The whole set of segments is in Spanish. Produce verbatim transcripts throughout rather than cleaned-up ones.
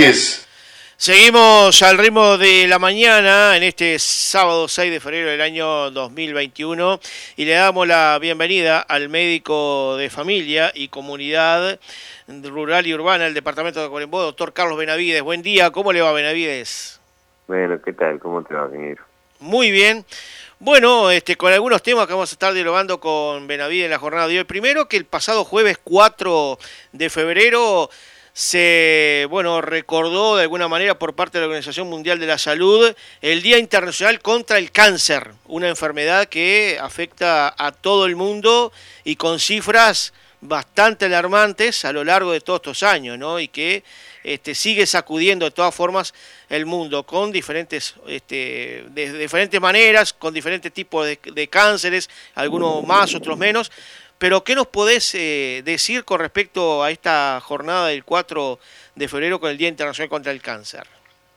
Rodríguez. Seguimos al ritmo de la mañana en este sábado seis de febrero del año dos mil veintiuno y le damos la bienvenida al médico de familia y comunidad rural y urbana del departamento de Coquimbo, doctor Carlos Benavides. Buen día, ¿cómo le va, Benavides? Bueno, ¿qué tal? ¿Cómo te va, Ingeniero? Muy bien. Bueno, este, con algunos temas que vamos a estar dialogando con Benavides en la jornada de hoy. Primero, que el pasado jueves cuatro de febrero se, bueno, recordó de alguna manera por parte de la Organización Mundial de la Salud el Día Internacional contra el Cáncer, una enfermedad que afecta a todo el mundo y con cifras bastante alarmantes a lo largo de todos estos años, ¿no? Y que este, sigue sacudiendo de todas formas el mundo con diferentes, este, de, de diferentes maneras, con diferentes tipos de, de cánceres, algunos más, otros menos. Pero, ¿qué nos podés eh, decir con respecto a esta jornada del cuatro de febrero con el Día Internacional contra el Cáncer?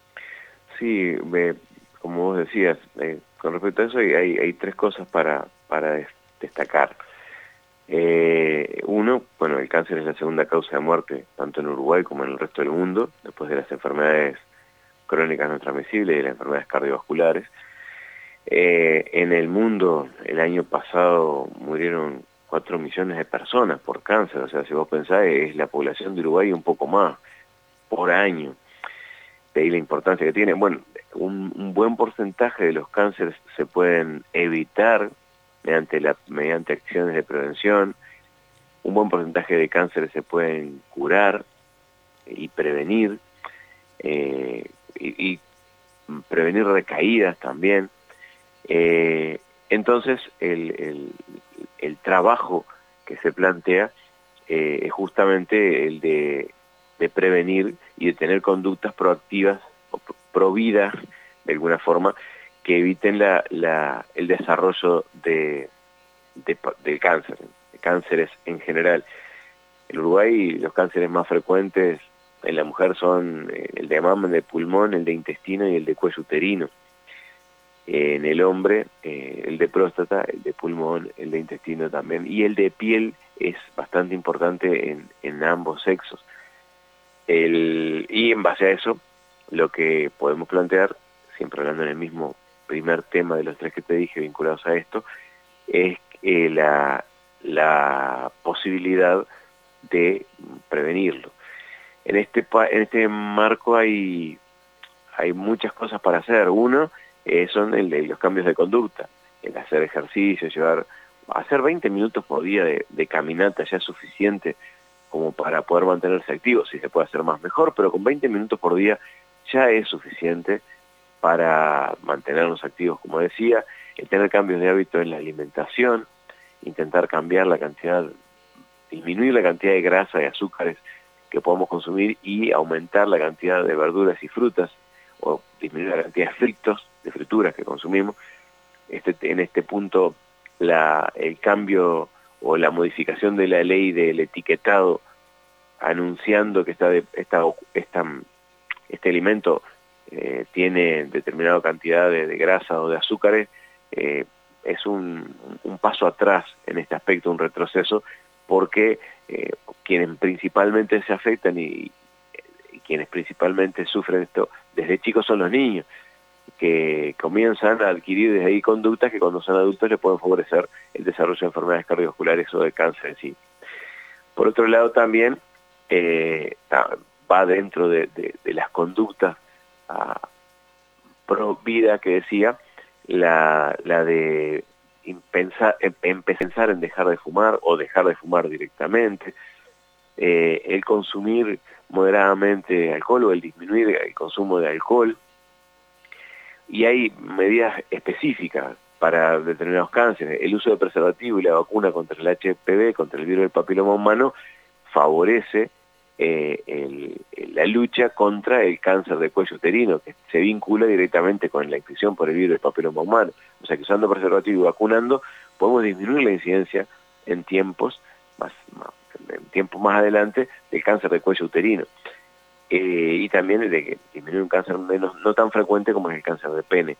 Sí, me, como vos decías, eh, con respecto a eso hay, hay, hay tres cosas para, para destacar. Eh, uno, bueno, el cáncer es la segunda causa de muerte, tanto en Uruguay como en el resto del mundo, después de las enfermedades crónicas no transmisibles y de las enfermedades cardiovasculares. Eh, en el mundo, el año pasado murieron cuatro millones de personas por cáncer, o sea, si vos pensás, es la población de Uruguay un poco más por año. De ahí la importancia que tiene. Bueno, un, un buen porcentaje de los cánceres se pueden evitar mediante, la, mediante acciones de prevención. Un buen porcentaje de cánceres se pueden curar y prevenir, eh, y, y prevenir recaídas también. Eh, entonces, el, el, el trabajo que se plantea eh, es justamente el de, de prevenir y de tener conductas proactivas o pro vida, de alguna forma, que eviten la, la, el desarrollo de, de, de cáncer, de cánceres en general. En Uruguay los cánceres más frecuentes en la mujer son el de mama, el de pulmón, el de intestino y el de cuello uterino. En el hombre, eh, el de próstata, el de pulmón, el de intestino también, y el de piel es bastante importante en, en ambos sexos. El, y en base a eso, lo que podemos plantear, siempre hablando en el mismo primer tema de los tres que te dije vinculados a esto, es eh, la, la posibilidad de prevenirlo. En este, en este marco hay, hay muchas cosas para hacer. Uno, Eh, son el de los cambios de conducta, el hacer ejercicio, llevar, hacer veinte minutos por día de, de caminata ya es suficiente como para poder mantenerse activo. Si se puede hacer más, mejor, pero con veinte minutos por día ya es suficiente para mantenernos activos, como decía. El tener cambios de hábito en la alimentación, intentar cambiar la cantidad, disminuir la cantidad de grasa y azúcares que podemos consumir y aumentar la cantidad de verduras y frutas, o disminuir la cantidad de fritos, de frituras que consumimos. Este, en este punto, la, el cambio o la modificación de la ley del etiquetado anunciando que esta, esta, esta, este alimento eh, tiene determinada cantidad de, de grasa o de azúcares, eh, es un, un paso atrás en este aspecto, un retroceso, porque eh, quienes principalmente se afectan y, y quienes principalmente sufren esto desde chicos son los niños, que comienzan a adquirir desde ahí conductas que cuando son adultos les pueden favorecer el desarrollo de enfermedades cardiovasculares o de cáncer en sí. Por otro lado también eh, va dentro de, de, de las conductas uh, pro vida que decía, la, la de pensar, empezar en dejar de fumar o dejar de fumar directamente, eh, el consumir moderadamente alcohol o el disminuir el consumo de alcohol. Y hay medidas específicas para determinados cánceres. El uso de preservativo y la vacuna contra el H P V, contra el virus del papiloma humano, favorece eh, el, la lucha contra el cáncer de cuello uterino, que se vincula directamente con la infección por el virus del papiloma humano. O sea que usando preservativo y vacunando podemos disminuir la incidencia en tiempos más, más, en tiempos más adelante del cáncer de cuello uterino. Eh, y también de que disminuye un cáncer menos, no tan frecuente como es el cáncer de pene.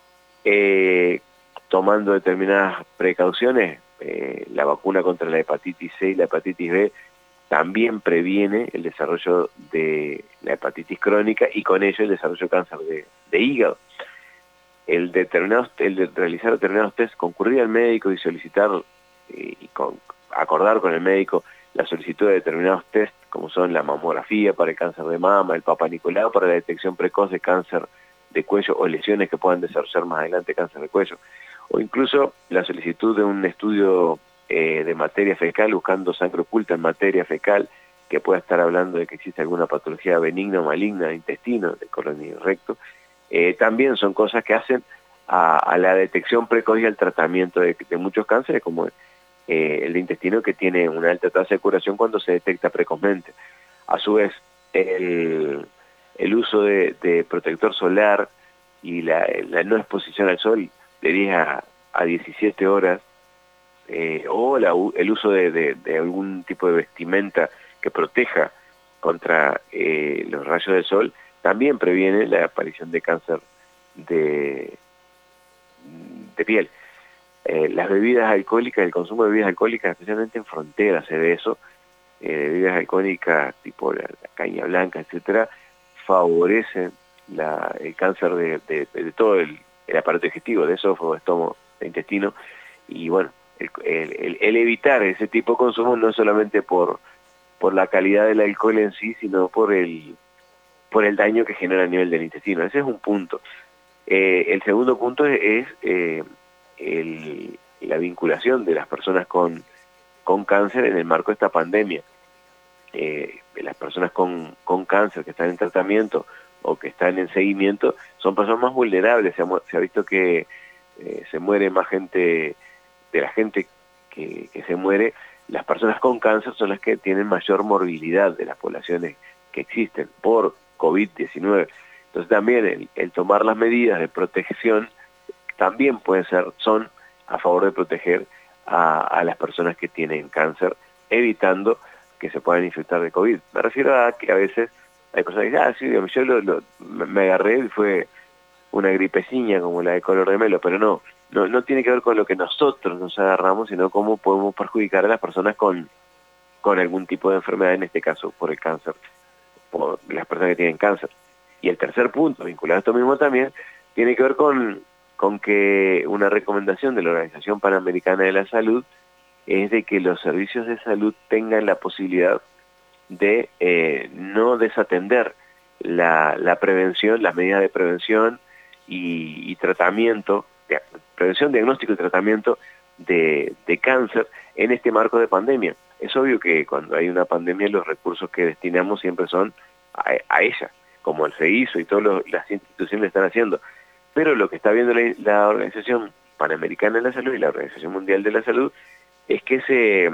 Eh, tomando determinadas precauciones, eh, la vacuna contra la hepatitis C y la hepatitis B también previene el desarrollo de la hepatitis crónica y con ello el desarrollo de cáncer de, de hígado. El, determinados, el de realizar determinados test, concurrir al médico y solicitar eh, y con, acordar con el médico la solicitud de determinados test, como son la mamografía para el cáncer de mama, el Papa Nicolau para la detección precoz de cáncer de cuello o lesiones que puedan desarrollar más adelante cáncer de cuello, o incluso la solicitud de un estudio eh, de materia fecal buscando sangre oculta en materia fecal que pueda estar hablando de que existe alguna patología benigna o maligna de intestino, de colon y recto. Eh, también son cosas que hacen a, a la detección precoz y al tratamiento de, de muchos cánceres, como eh, el de intestino, que tiene una alta tasa de curación cuando se detecta precozmente. A su vez, el, el uso de, de protector solar y la, la no exposición al sol de diez a diecisiete horas, eh, o la, el uso de, de, de algún tipo de vestimenta que proteja contra eh, los rayos del sol, también previene la aparición de cáncer de, de piel. Eh, las bebidas alcohólicas, el consumo de bebidas alcohólicas, especialmente en frontera se ve eso, eh, bebidas alcohólicas tipo la, la caña blanca, etcétera, favorecen la, el cáncer de, de, de todo el, el aparato digestivo, de esófago, estómago, de intestino, y bueno, el, el, el evitar ese tipo de consumo no solamente por, por la calidad del alcohol en sí, sino por el por el daño que genera a nivel del intestino. Ese es un punto. Eh, el segundo punto es, es eh, el, la vinculación de las personas con, con cáncer en el marco de esta pandemia. Eh, las personas con, con cáncer que están en tratamiento o que están en seguimiento son personas más vulnerables. Se ha, se ha visto que eh, se muere más gente, de la gente que, que se muere, las personas con cáncer son las que tienen mayor morbilidad de las poblaciones que existen por COVID diecinueve. Entonces también el, el tomar las medidas de protección también pueden ser, son a favor de proteger a, a las personas que tienen cáncer, evitando que se puedan infectar de COVID. Me refiero a que a veces hay personas que dicen, ah, sí, yo lo, lo, me agarré y fue una gripecina como la de color de melo, pero no, no, no tiene que ver con lo que nosotros nos agarramos, sino cómo podemos perjudicar a las personas con, con algún tipo de enfermedad, en este caso por el cáncer, por las personas que tienen cáncer. Y el tercer punto, vinculado a esto mismo también, tiene que ver con, con que una recomendación de la Organización Panamericana de la Salud es de que los servicios de salud tengan la posibilidad de eh, no desatender la, la prevención, las medidas de prevención y, y tratamiento, de, prevención, diagnóstico y tratamiento de, de cáncer en este marco de pandemia. Es obvio que cuando hay una pandemia los recursos que destinamos siempre son a, a ella, como se hizo y todas las instituciones están haciendo. Pero lo que está viendo la, la Organización Panamericana de la Salud y la Organización Mundial de la Salud es que se,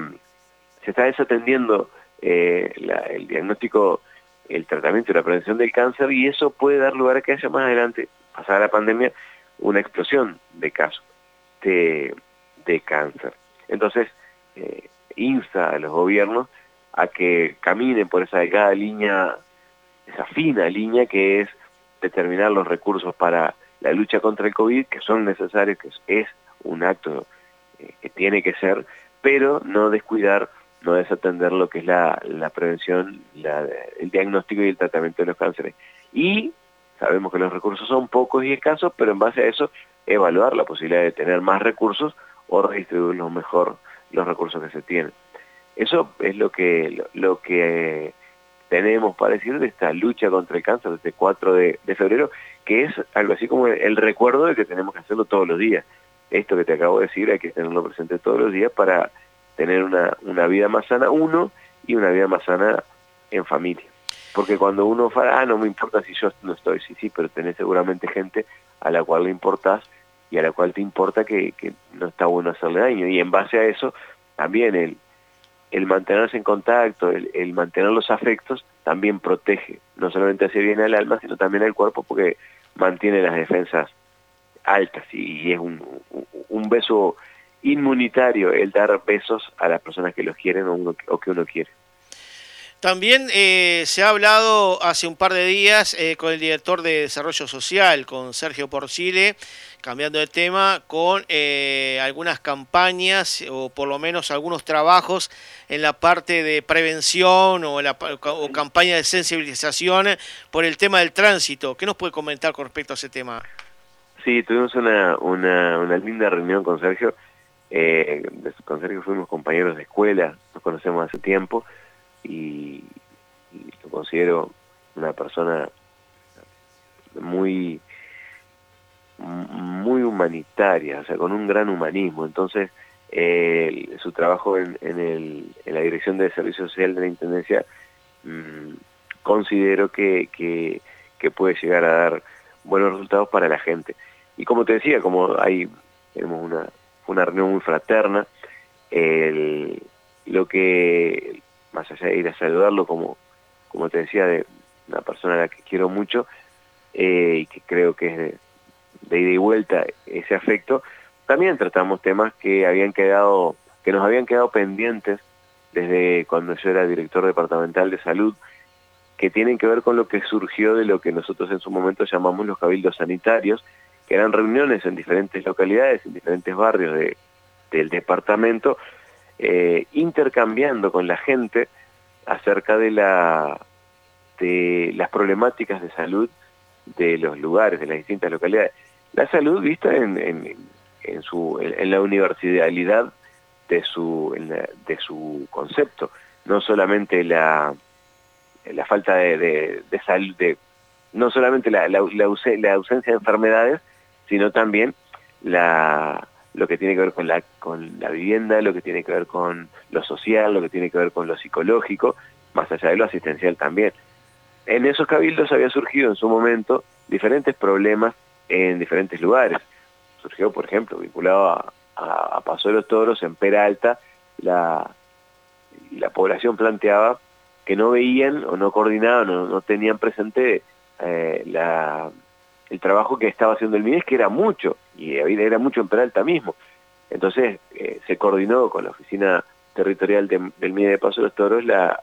se está desatendiendo eh, la, el diagnóstico, el tratamiento y la prevención del cáncer, y eso puede dar lugar a que haya más adelante, pasada la pandemia, una explosión de casos de, de cáncer. Entonces, eh, insta a los gobiernos a que caminen por esa delgada línea, esa fina línea que es determinar los recursos para la lucha contra el COVID, que son necesarios, que es un acto eh, que tiene que ser, pero no descuidar, no desatender lo que es la, la prevención, la, el diagnóstico y el tratamiento de los cánceres. Y sabemos que los recursos son pocos y escasos, pero en base a eso evaluar la posibilidad de tener más recursos o redistribuirlos mejor los recursos que se tienen. Eso es lo que, lo, lo que eh, tenemos para decir de esta lucha contra el cáncer desde cuatro de febrero, que es algo así como el recuerdo de que tenemos que hacerlo todos los días. Esto que te acabo de decir hay que tenerlo presente todos los días para tener una, una vida más sana, uno, y una vida más sana en familia. Porque cuando uno fala, ah, no me importa si yo no estoy, sí, sí, pero tenés seguramente gente a la cual le importás y a la cual te importa que, que no está bueno hacerle daño. Y en base a eso, también el, el mantenerse en contacto, el, el mantener los afectos, también protege. No solamente hace bien al alma, sino también al cuerpo, porque mantiene las defensas altas. Y, y es un, un beso inmunitario el dar besos a las personas que los quieren o, uno, o que uno quiere. También eh, se ha hablado hace un par de días eh, con el director de Desarrollo Social, con Sergio Porcile, cambiando de tema, con eh, algunas campañas o por lo menos algunos trabajos en la parte de prevención o, la, o campaña de sensibilización por el tema del tránsito. ¿Qué nos puede comentar con respecto a ese tema? Sí, tuvimos una, una, una linda reunión con Sergio. Eh, con Sergio fuimos compañeros de escuela, nos conocemos hace tiempo y, y lo considero una persona muy muy humanitaria, o sea, con un gran humanismo. Entonces, eh, su trabajo en, en, el, en la Dirección de Servicio Social de la Intendencia, mmm, considero que, que, que puede llegar a dar buenos resultados para la gente. Y como te decía, como hay tenemos una, una reunión muy fraterna, el, lo que, más allá de ir a saludarlo, como, como te decía, de una persona a la que quiero mucho, eh, y que creo que es de, de ida y vuelta ese afecto, también tratamos temas que habían quedado, que nos habían quedado pendientes desde cuando yo era director departamental de salud, que tienen que ver con lo que surgió de lo que nosotros en su momento llamamos los cabildos sanitarios, que eran reuniones en diferentes localidades, en diferentes barrios de, del departamento, eh, intercambiando con la gente acerca de, la, de las problemáticas de salud de los lugares, de las distintas localidades. La salud vista en, en, en, su, en, en la universalidad de su, en la, de su concepto, no solamente la, la falta de, de, de salud, de, no solamente la, la, la, la ausencia de enfermedades, sino también la, lo que tiene que ver con la, con la vivienda, lo que tiene que ver con lo social, lo que tiene que ver con lo psicológico, más allá de lo asistencial también. En esos cabildos había surgido en su momento diferentes problemas en diferentes lugares. Surgió, por ejemplo, vinculado a, a, a Paso de los Toros, en Peralta, la, la población planteaba que no veían o no coordinaban o no tenían presente eh, la, el trabajo que estaba haciendo el MIDES, que era mucho, y era mucho en Peralta mismo. Entonces eh, se coordinó con la oficina territorial de, del MIDES de Paso de los Toros la,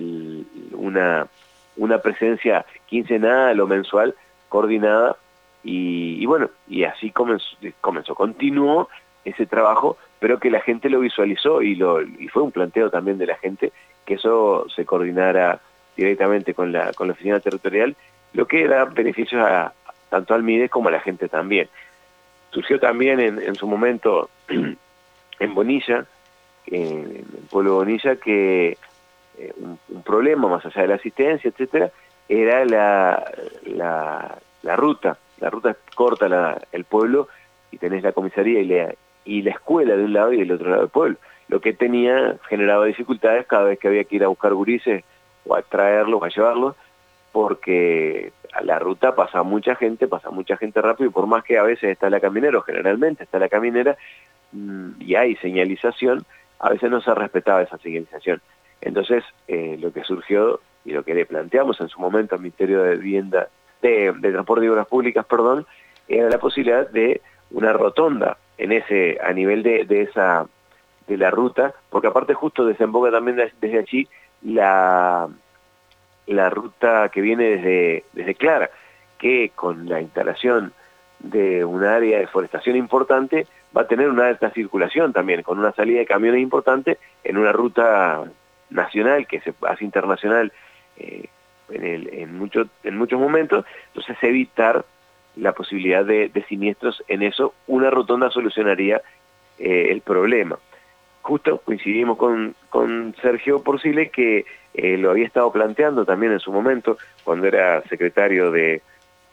una, una presencia quincenal o mensual coordinada, y, y bueno, y así comenzó, comenzó, continuó ese trabajo, pero que la gente lo visualizó y, lo, y fue un planteo también de la gente que eso se coordinara directamente con la, con la oficina territorial, lo que da beneficios a, tanto al MIDES como a la gente también. Surgió también en, en su momento en Bonilla, en el pueblo de Bonilla, que eh, un, un problema más allá de la asistencia, etcétera, era la, la, la ruta. La ruta corta la, el pueblo y tenés la comisaría y la, y la escuela de un lado y del otro lado del pueblo. Lo que tenía, generaba dificultades cada vez que había que ir a buscar gurises o a traerlos, a llevarlos, porque a la ruta pasa mucha gente, pasa mucha gente rápido, y por más que a veces está la caminera, o generalmente está la caminera, y hay señalización, a veces no se respetaba esa señalización. Entonces, eh, lo que surgió, y lo que le planteamos en su momento al Ministerio de Vivienda, de, de Transporte y Obras Públicas, perdón, era la posibilidad de una rotonda en ese, a nivel de, de esa, de la ruta, porque aparte justo desemboca también desde allí la... la ruta que viene desde, desde Clara, que con la instalación de un área de forestación importante va a tener una alta circulación también, con una salida de camiones importante en una ruta nacional que se hace internacional eh, en, el, en, mucho, en muchos momentos. Entonces evitar la posibilidad de, de siniestros en eso, una rotonda solucionaría eh, el problema. Justo coincidimos con, con Sergio Porcile, que eh, lo había estado planteando también en su momento, cuando era secretario de,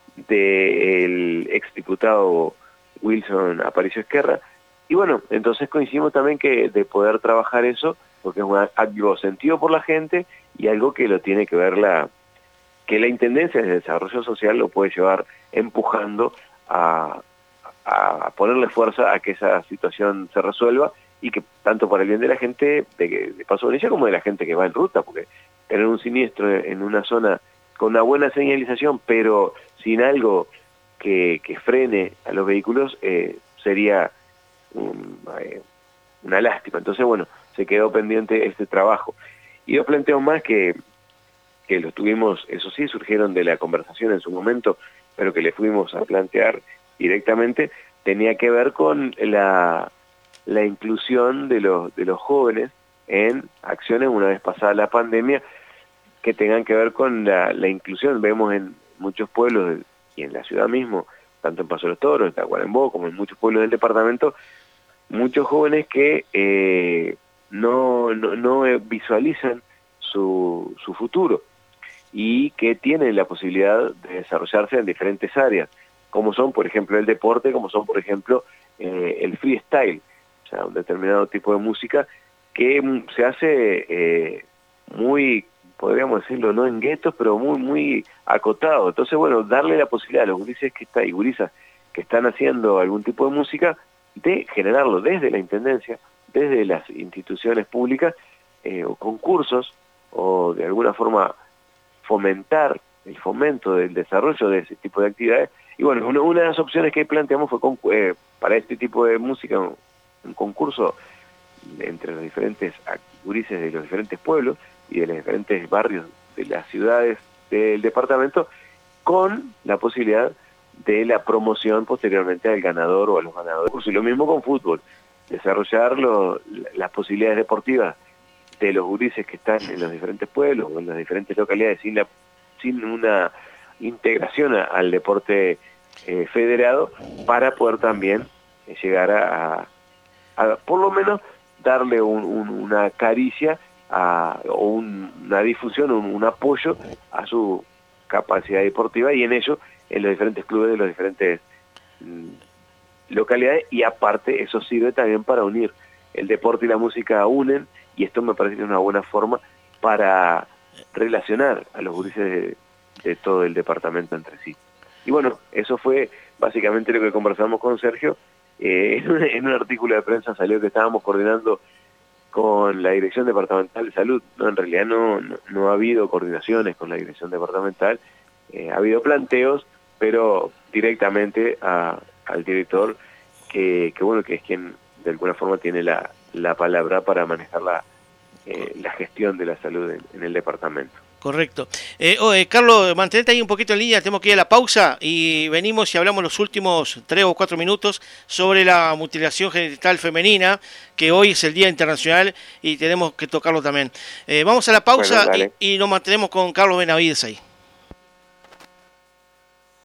de el exdiputado Wilson Aparicio Esquerra, y bueno, entonces coincidimos también que de poder trabajar eso, porque es un, algo sentido por la gente, y algo que lo tiene que ver la, que la Intendencia de Desarrollo Social lo puede llevar empujando a, a ponerle fuerza a que esa situación se resuelva, y que tanto para el bien de la gente de, de Paso Bonilla como de la gente que va en ruta, porque tener un siniestro en una zona con una buena señalización, pero sin algo que, que frene a los vehículos, eh, sería un, eh, una lástima. Entonces, bueno, se quedó pendiente este trabajo. Y dos planteos más que, que los tuvimos, eso sí, surgieron de la conversación en su momento, pero que le fuimos a plantear directamente, tenía que ver con la, la inclusión de los, de los jóvenes en acciones una vez pasada la pandemia, que tengan que ver con la, la inclusión. Vemos en muchos pueblos y en la ciudad mismo, tanto en Paso de los Toros, en Tacuarembó, como en muchos pueblos del departamento, muchos jóvenes que eh, no, no, no visualizan su, su futuro y que tienen la posibilidad de desarrollarse en diferentes áreas, como son, por ejemplo, el deporte, como son, por ejemplo, eh, el freestyle, o sea, un determinado tipo de música que se hace eh, muy, podríamos decirlo, no en guetos, pero muy, muy acotado. Entonces, bueno, darle la posibilidad a los gurises que está, y gurisas que están haciendo algún tipo de música, de generarlo desde la Intendencia, desde las instituciones públicas, eh, o concursos, o de alguna forma fomentar el fomento del desarrollo de ese tipo de actividades. Y bueno, una, una de las opciones que planteamos fue con, eh, para este tipo de música, un, un concurso entre los diferentes gurises de los diferentes pueblos y de los diferentes barrios de las ciudades del departamento, con la posibilidad de la promoción posteriormente al ganador o a los ganadores. Y lo mismo con fútbol, desarrollar lo, las posibilidades deportivas de los gurises que están en los diferentes pueblos o en las diferentes localidades sin, la, sin una integración a, al deporte eh, federado, para poder también eh, llegar a, a, a por lo menos darle un, un, una caricia a, o un, una difusión, un, un apoyo a su capacidad deportiva, y en ello en los diferentes clubes de las diferentes mm, localidades. Y aparte eso sirve también para unir el deporte y la música, unen, y esto me parece que es una buena forma para relacionar a los gurises de, de todo el departamento entre sí. Y bueno, eso fue básicamente lo que conversamos con Sergio. Eh, en, un, en un artículo de prensa salió que estábamos coordinando con la Dirección Departamental de Salud. No, en realidad no, no, no ha habido coordinaciones con la Dirección Departamental, eh, ha habido planteos, pero directamente a, al director, que, que bueno, que es quien de alguna forma tiene la, la palabra para manejar la, eh, la gestión de la salud en, en el departamento. Correcto. Eh, oh, eh, Carlos, mantenete ahí un poquito en línea, tenemos que ir a la pausa y venimos y hablamos los últimos tres o cuatro minutos sobre la mutilación genital femenina, que hoy es el Día Internacional y tenemos que tocarlo también. Eh, vamos a la pausa. Bueno, y, y nos mantenemos con Carlos Benavides ahí.